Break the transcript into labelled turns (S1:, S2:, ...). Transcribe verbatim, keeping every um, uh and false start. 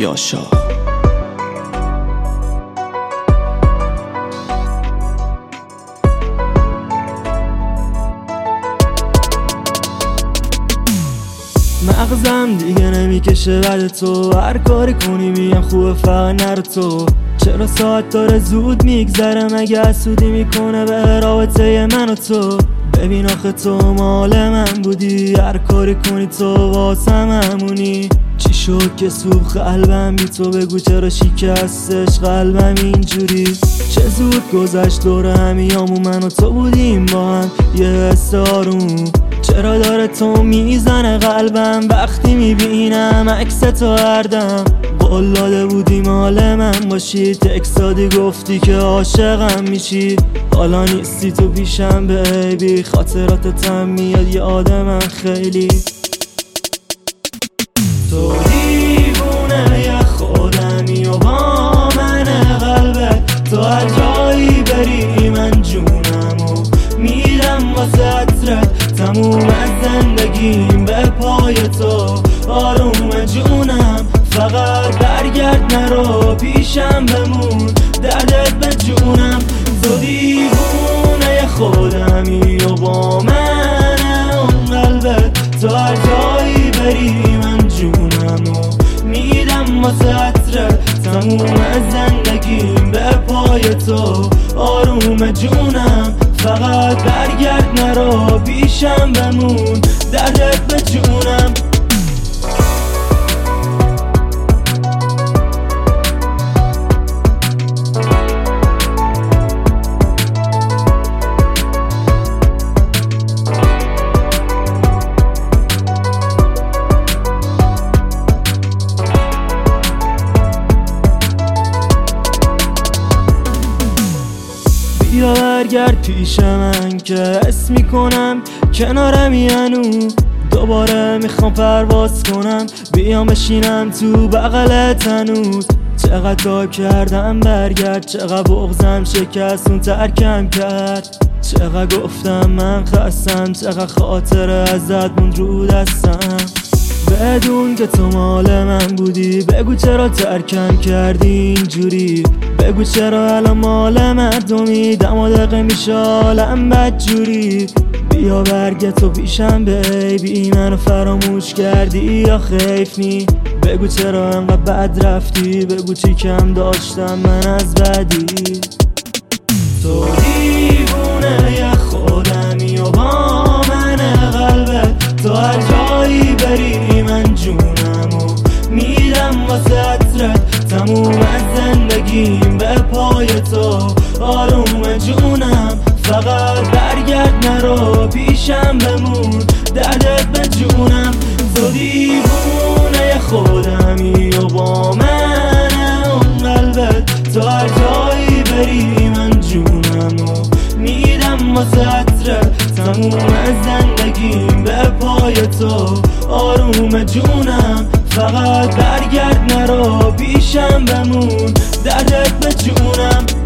S1: یاشا.
S2: مغزم دیگه نمیکشه بعد تو، هر کاری کنی میگم خوبه فقط نرو تو. چرا ساعت داره زود میگذره، مگه حسودی میکنه به رابطه من و تو؟ ببین آخه تو مال من بودی، هر کاری کنی تو واسم همونی. چی شد که سوخت قلبم بی تو؟ بگو چرا شکستش قلبم اینجوری؟ چه زود گذشت دور همیامون، من و تو بودیم با هم یه حس آروم. چرا داره تو میزنه قلبم وقتی میبینم عکس تو هر دم؟ قول داده بودی مال من باشی، تکست دادی گفتی که عاشقم میشی. حالا نیستی تو پیشم بیبی، خاطراتتم میاد یاد من خیلی. تو دیوونه خودمی و با من قلبت، تو هر جایی بری من جونمو میدم واسه عطرت. تموم از زندگیم به پای تو آروم جونم، فقط برگرد نرو پیشم بمون دردت به جونم. تو دیوونه خودمی و با من اون قلبت، تو هر جایی بری من جونمو میدم واسه عطرت. تموم از زندگیم به پای تو آروم جونم، فقط برگرد نرو پیشم بمون دردت به جونم. بیا برگرد پیش من که حس میکنم کنارمی هنو. دوباره میخوام پرواز کنم، بیام بشینم تو بغلت هنوز. چقدر تا کردم برگرد، چقدر بغضم شکستون ترکم کرد. چقدر گفتم من خستم، چقدر خاطره ازت موند رو دستم. بدون که تو مال من بودی، بگو چرا ترکم کردی اینجوری؟ بگو چرا الان مال مردمی، دم و دقیقه میشه حالم بدجوری. بیا برگرد تو پیشم بیبی، منو فراموش کردی یا خیف نی؟ بگو چرا انقدر بد رفتی، بگو چی کم داشتم من از بدی. تو دیوونه خودمی و با من قلبت، تو هر جایی بری من جونمو میدم واسه عطرت. تموم از زندگیم به پای تو آروم جونم، فقط برگرد نرو پیشم بمون دردت به جونم. تو دیوونه خودمی و با من اون قلبت، تو هر جایی بری من جونمو میدم واسه عطرت. تموم از زندگیم به پای تو آروم جونم، فقط برگرد نرو پیشم بمون دردت به جونم.